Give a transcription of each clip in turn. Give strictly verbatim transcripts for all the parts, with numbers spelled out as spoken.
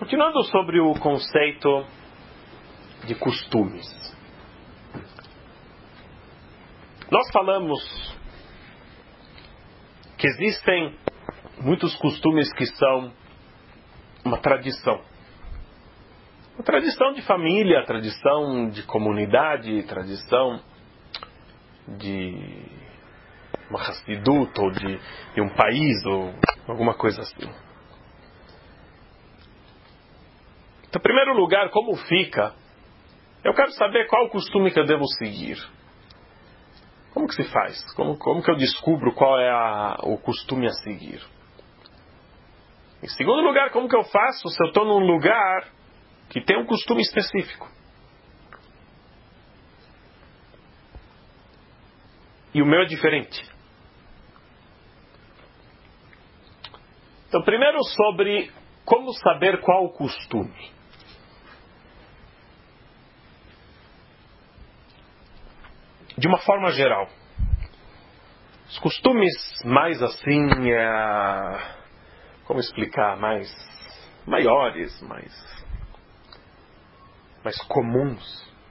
Continuando sobre o conceito de costumes. Nós falamos que existem muitos costumes que são uma tradição. Uma tradição de família, tradição de comunidade, tradição de uma Hassidut, ou de, de um país, ou alguma coisa assim. Então, em primeiro lugar, como fica? Eu quero saber qual o costume que eu devo seguir. Como que se faz? Como, como que eu descubro qual é a, o costume a seguir? Em segundo lugar, como que eu faço se eu estou num lugar que tem um costume específico? E o meu é diferente. Então, primeiro sobre como saber qual o costume. De uma forma geral, os costumes mais assim, é, como explicar, mais maiores, mais, mais comuns,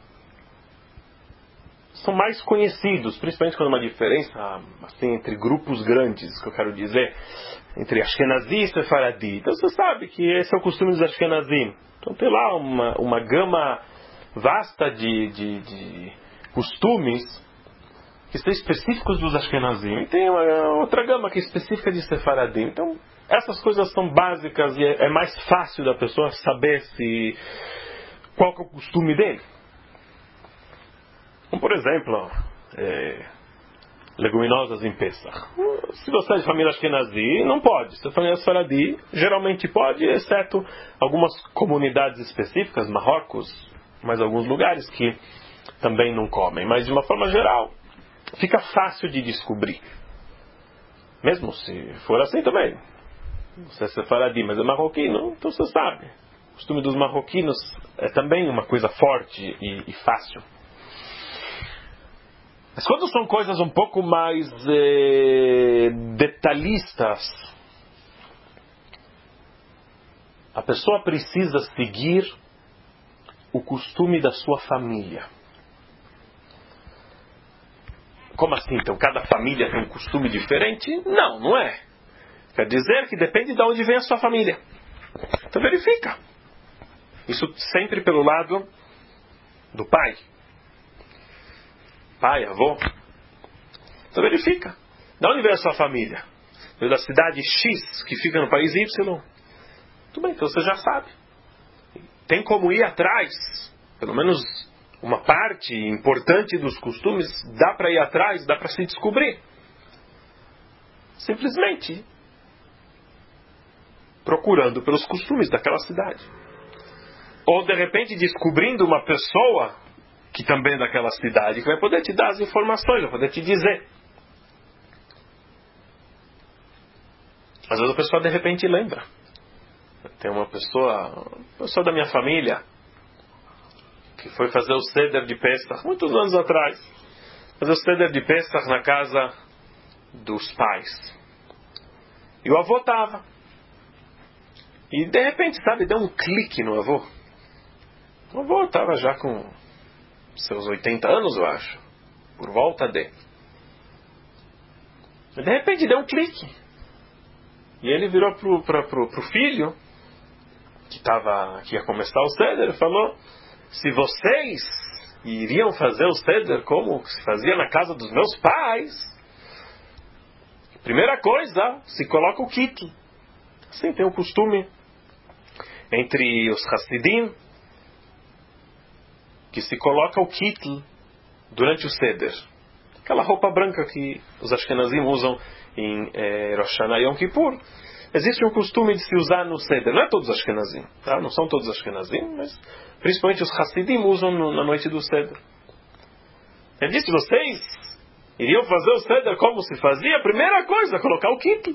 são mais conhecidos, principalmente quando há uma diferença assim, entre grupos grandes, que eu quero dizer, entre Ashkenazi e Sefaradi. Então você sabe que esse é o costume dos Ashkenazim. Então tem lá uma, uma gama vasta de, de, de costumes que são específicos dos Ashkenazim. E tem uma outra gama que é específica de Sefaradim. Então, essas coisas são básicas e é, é mais fácil da pessoa saber se, qual que é o costume dele. Como, por exemplo, é, leguminosas em Pesach. Se você é de família Ashkenazi, não pode. Se é família Sefaradi, geralmente pode, exceto algumas comunidades específicas, Marrocos, mais alguns lugares que também não comem, mas de uma forma geral fica fácil de descobrir. Mesmo se for assim também. Você é sefaradi, mas é marroquino, então você sabe. O costume dos marroquinos é também uma coisa forte e, e fácil. Mas quando são coisas um pouco mais eh, detalhistas, a pessoa precisa seguir o costume da sua família. Como assim? Então cada família tem um costume diferente? Não, não é. Quer dizer que depende de onde vem a sua família. Então verifica. Isso sempre pelo lado do pai. Pai, avô. Então verifica. De onde vem a sua família? Veio da cidade X, que fica no país Y. Tudo bem, então você já sabe. Tem como ir atrás, pelo menos uma parte importante dos costumes, dá para ir atrás, dá para se descobrir. Simplesmente procurando pelos costumes daquela cidade. Ou de repente descobrindo uma pessoa que também é daquela cidade, que vai poder te dar as informações, vai poder te dizer. Às vezes a pessoa de repente lembra. Tem uma pessoa, uma pessoa da minha família, que foi fazer o Seder de Pesach, muitos anos atrás. Fazer o Seder de Pesach na casa dos pais. E o avô estava. E de repente, sabe, deu um clique no avô. O avô estava já com seus oitenta anos, eu acho. Por volta de. E de repente deu um clique. E ele virou pro, pra, pro, pro filho, que, tava, que ia começar o Seder, e falou: se vocês iriam fazer o Seder como se fazia na casa dos meus pais, primeira coisa, se coloca o kittel. Assim tem um costume entre os Hassidim, que se coloca o kittel durante o Seder. Aquela roupa branca que os Ashkenazim usam em eh, Rosh Hashanah e Yom Kippur. Existe um costume de se usar no Seder. Não é todos os Ashkenazim, tá? Não são todos os Ashkenazim, mas principalmente os Hassidim usam no, na noite do Seder. Ele disse: vocês iriam fazer o Seder como se fazia? A primeira coisa, colocar o kittel.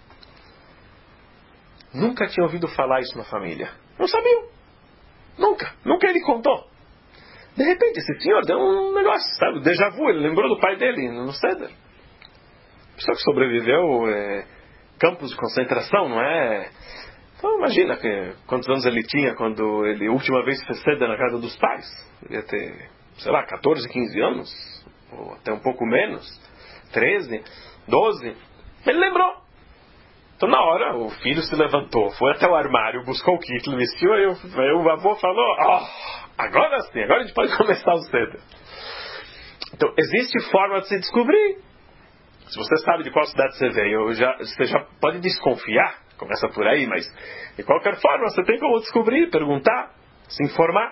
Nunca tinha ouvido falar isso na família. Não sabiam. Nunca. Nunca ele contou. De repente esse senhor deu um negócio, sabe? Déjà vu, ele lembrou do pai dele no Seder. Pessoa que sobreviveu é, campos de concentração, não é Então imagina que, quantos anos ele tinha quando ele a última vez fez seda na casa dos pais. Devia ter, sei lá, catorze, quinze anos, ou até um pouco menos, treze, doze. Ele lembrou. Então na hora o filho se levantou, foi até o armário, buscou o kit, vestiu, aí, aí o avô falou, oh, agora sim, agora a gente pode começar o seda. Então existe forma de se descobrir. Se você sabe de qual cidade você veio, já, você já pode desconfiar, começa por aí, mas de qualquer forma você tem como descobrir, perguntar, se informar.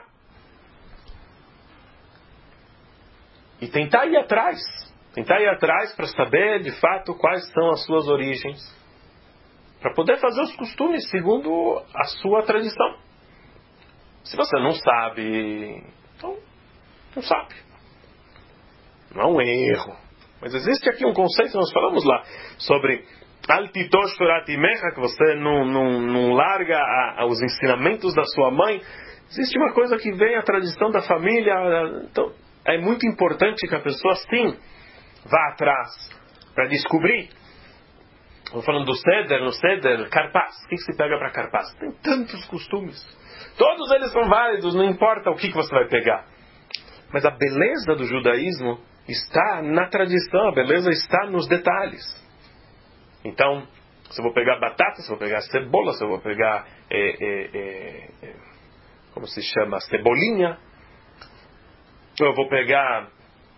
E tentar ir atrás. Tentar ir atrás para saber de fato quais são as suas origens. Para poder fazer os costumes segundo a sua tradição. Se você não sabe, então não sabe. Não é um erro. Mas existe aqui um conceito, nós falamos lá, sobre Altitosh Torat Imecha, que você não, não, não larga a, a, os ensinamentos da sua mãe. Existe uma coisa que vem a tradição da família. Então, é muito importante que a pessoa, sim, vá atrás para descobrir. Estou falando do Seder, no Seder, Karpas. O que, que se pega para Karpas? Tem tantos costumes. Todos eles são válidos, não importa o que, que você vai pegar. Mas a beleza do judaísmo está na tradição, a beleza está nos detalhes. Então, se eu vou pegar batata, se eu vou pegar cebola, se eu vou pegar, é, é, é, é, como se chama, cebolinha, eu vou pegar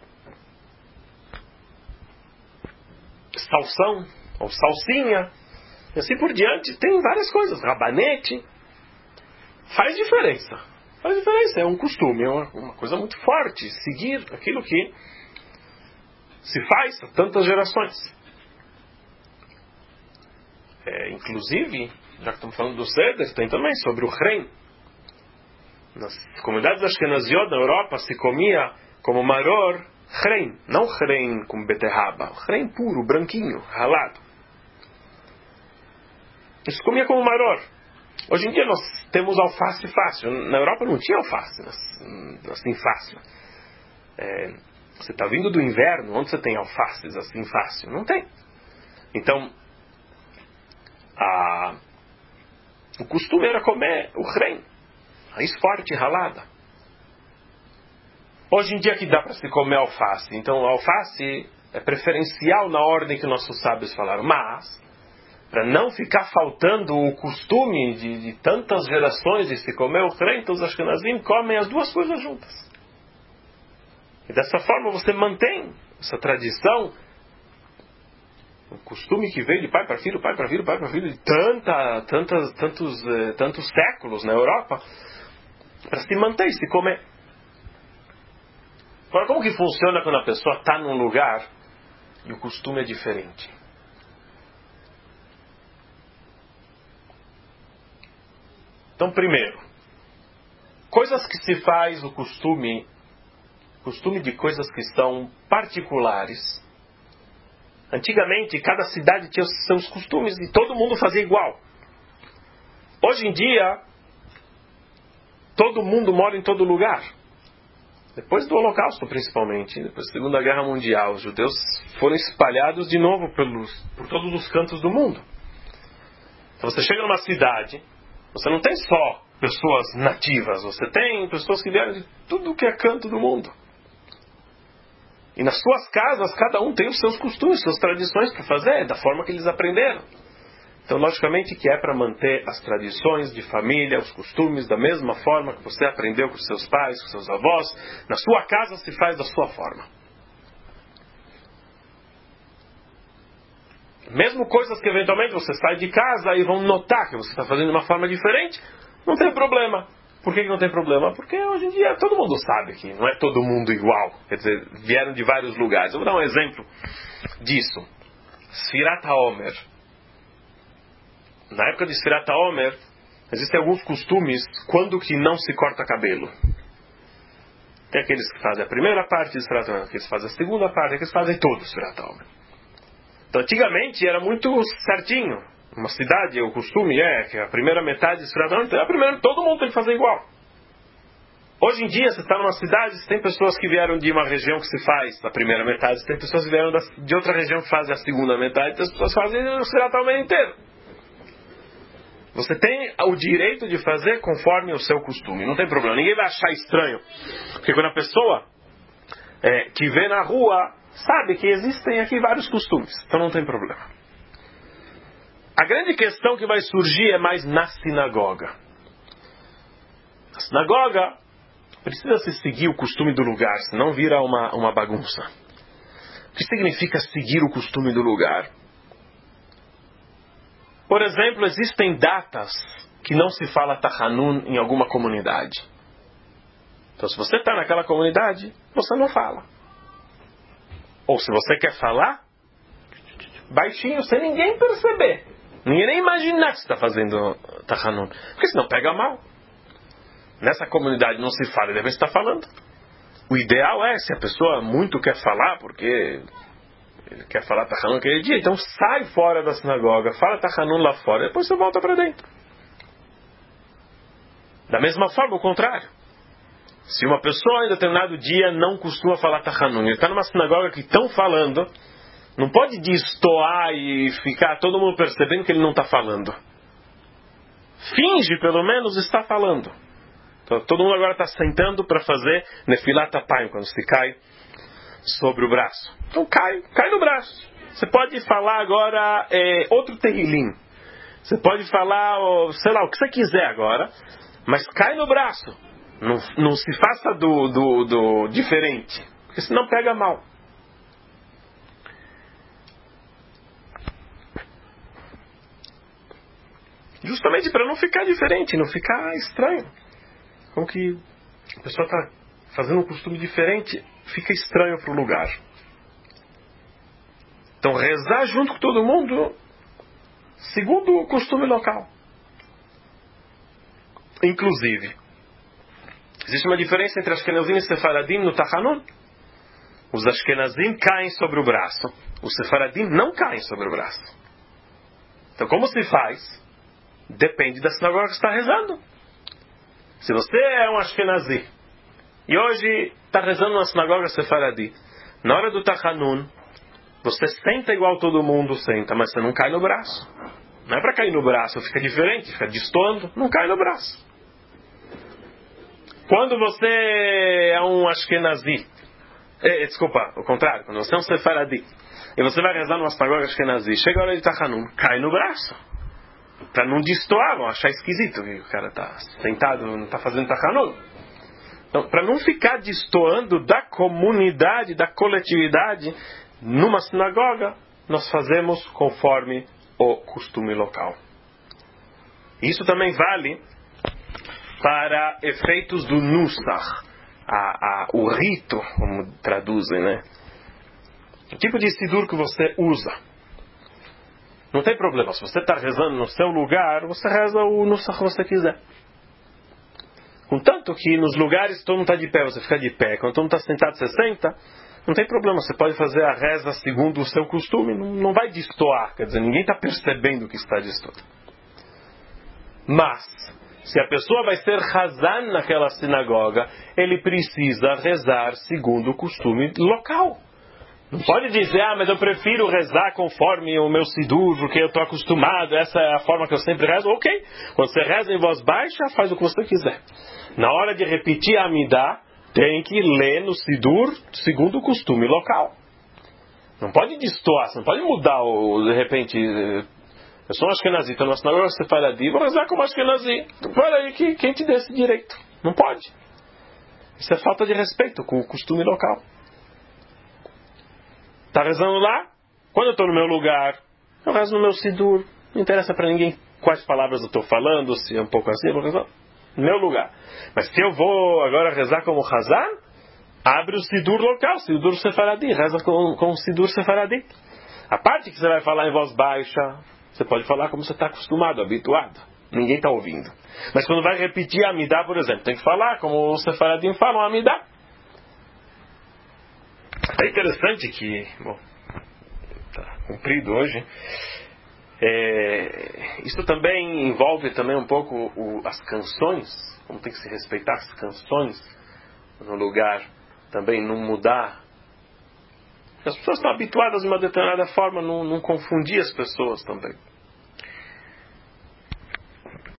salsão, ou salsinha, e assim por diante, tem várias coisas, rabanete, faz diferença, faz diferença, é um costume, é uma, uma coisa muito forte, seguir aquilo que se faz há tantas gerações. É, inclusive, já que estamos falando do Seder, tem também sobre o Hren. Nas comunidades ashkenaziot na Europa se comia como maror Hren, não Hren com beterraba, Hren puro, branquinho, ralado. Isso comia como maror. Hoje em dia nós temos alface fácil. Na Europa não tinha alface assim fácil. É, você está vindo do inverno, onde você tem alfaces assim fácil? Não tem. Então, a, o costume era comer o Hren, raiz forte, ralada. Hoje em dia que dá para se comer alface. Então, a alface é preferencial na ordem que nossos sábios falaram. Mas, para não ficar faltando o costume de, de tantas gerações de se comer o Hren, então os ashkenazim comem as duas coisas juntas. E dessa forma você mantém essa tradição, um costume que veio de pai para filho, pai para filho, pai para filho, de tanta, tantas, tantos, eh, tantos séculos na Europa, para se manter e se comer. Agora, como que funciona quando a pessoa está num lugar e o costume é diferente? Então, primeiro, coisas que se faz, o costume, costume de coisas que são particulares. Antigamente, cada cidade tinha os seus costumes e todo mundo fazia igual. Hoje em dia, todo mundo mora em todo lugar. Depois do Holocausto, principalmente, depois da Segunda Guerra Mundial, os judeus foram espalhados de novo pelos, por todos os cantos do mundo. Então você chega numa cidade, você não tem só pessoas nativas, você tem pessoas que vieram de tudo que é canto do mundo. E nas suas casas, cada um tem os seus costumes, suas tradições para fazer, da forma que eles aprenderam. Então, logicamente que é para manter as tradições de família, os costumes, da mesma forma que você aprendeu com seus pais, com seus avós. Na sua casa se faz da sua forma. Mesmo coisas que eventualmente você sai de casa e vão notar que você está fazendo de uma forma diferente, não tem problema. Por que não tem problema? Porque hoje em dia todo mundo sabe que não é todo mundo igual. Quer dizer, vieram de vários lugares. Eu vou dar um exemplo disso. Sfirat HaOmer. Na época de Sfirat HaOmer, existem alguns costumes quando que não se corta cabelo. Tem aqueles que fazem a primeira parte de Sfirat HaOmer, aqueles que fazem a segunda parte, aqueles que fazem todo Sfirat HaOmer. Então, antigamente era muito certinho. Uma cidade, o costume é que a primeira metade de Sfirat HaOmer, então a primeira, todo mundo tem que fazer igual. Hoje em dia, você está numa cidade, tem pessoas que vieram de uma região que se faz a primeira metade, tem pessoas que vieram de outra região que fazem a segunda metade, tem pessoas que fazem o Sfirat HaOmer inteiro. Você tem o direito de fazer conforme o seu costume. Não tem problema. Ninguém vai achar estranho. Porque quando a pessoa é, que vê na rua sabe que existem aqui vários costumes. Então não tem problema. A grande questão que vai surgir é mais na sinagoga. Na sinagoga precisa se seguir o costume do lugar, senão vira uma, uma bagunça. O que significa seguir o costume do lugar? Por exemplo, existem datas que não se fala Tachanun em alguma comunidade. Então, se você está naquela comunidade, você não fala. Ou se você quer falar, baixinho, sem ninguém perceber. Ninguém nem imaginar que você está fazendo Tachanun. Porque senão pega mal. Nessa comunidade não se fala, deve estar falando. O ideal é, se a pessoa muito quer falar, porque ele quer falar Tachanun aquele dia, então sai fora da sinagoga, fala Tachanun lá fora, depois você volta para dentro. Da mesma forma, o contrário. Se uma pessoa em determinado dia não costuma falar Tachanun, ele está numa sinagoga que estão falando, não pode destoar e ficar todo mundo percebendo que ele não está falando. Finge, pelo menos, estar falando. Então, todo mundo agora está sentando para fazer Nefilat Apayim, quando se cai sobre o braço. Então cai, cai no braço. Você pode falar agora é, outro Tehillim. Você pode falar, sei lá, o que você quiser agora, mas cai no braço. Não, não se faça do, do, do diferente, porque senão pega mal. Justamente para não ficar diferente, não ficar estranho. Como que a pessoa está fazendo um costume diferente, fica estranho para o lugar. Então rezar junto com todo mundo, segundo o costume local. Inclusive, existe uma diferença entre Ashkenazim e Sefaradim no Tachanun. Os Ashkenazim caem sobre o braço. Os Sefaradim não caem sobre o braço. Então como se faz? Depende da sinagoga que está rezando. Se você é um Ashkenazi e hoje está rezando na sinagoga Sefaradi, na hora do Tachanun, você senta igual todo mundo senta, mas você não cai no braço. Não é para cair no braço, fica diferente, fica destoando, não cai no braço. Quando você é um Ashkenazi, eh, desculpa, o contrário, quando você é um Sefaradi, e você vai rezar numa sinagoga Ashkenazi, chega a hora de Tachanun, cai no braço. Para não destoar, vão achar esquisito que o cara está sentado, não está fazendo Tachanun. Então, para não ficar destoando da comunidade, da coletividade, numa sinagoga, nós fazemos conforme o costume local. Isso também vale para efeitos do Nusach, a, a, o rito, como traduzem, né? O tipo de sidur que você usa. Não tem problema. Se você está rezando no seu lugar, você reza o Nusach que você quiser. Contanto que nos lugares todo mundo está de pé, você fica de pé. Quando todo mundo está sentado, você senta. Não tem problema. Você pode fazer a reza segundo o seu costume. Não, não vai destoar. Quer dizer, ninguém está percebendo que está destoando. Mas, se a pessoa vai ser Hazan naquela sinagoga, ele precisa rezar segundo o costume local. Não pode dizer, ah, mas eu prefiro rezar conforme o meu sidur, porque eu estou acostumado, essa é a forma que eu sempre rezo. Ok, quando você reza em voz baixa, faz o que você quiser. Na hora de repetir a Amidah, tem que ler no sidur segundo o costume local. Não pode destoar, você não pode mudar, o, de repente, eu sou um Ashkenazi, estou numa sinagoga Sefaradi, vou rezar como Ashkenazi. Olha aí, que, quem te deu esse direito? Não pode. Isso é falta de respeito com o costume local. Está rezando lá? Quando eu estou no meu lugar, eu rezo no meu sidur. Não interessa para ninguém quais palavras eu estou falando, se é um pouco assim, eu vou rezar no meu lugar. Mas se eu vou agora rezar como Hazan, abre o sidur local, o sidur Sefaradi, reza com, com o sidur Sefaradi. A parte que você vai falar em voz baixa, você pode falar como você está acostumado, habituado. Ninguém está ouvindo. Mas quando vai repetir a Amidah, por exemplo, tem que falar como os Sefaradim falam a Amidah. É interessante que, bom, está cumprido hoje. É, isso também envolve também um pouco o, as canções, como tem que se respeitar as canções no lugar, também não mudar. As pessoas estão habituadas de uma determinada forma, não, não confundir as pessoas também.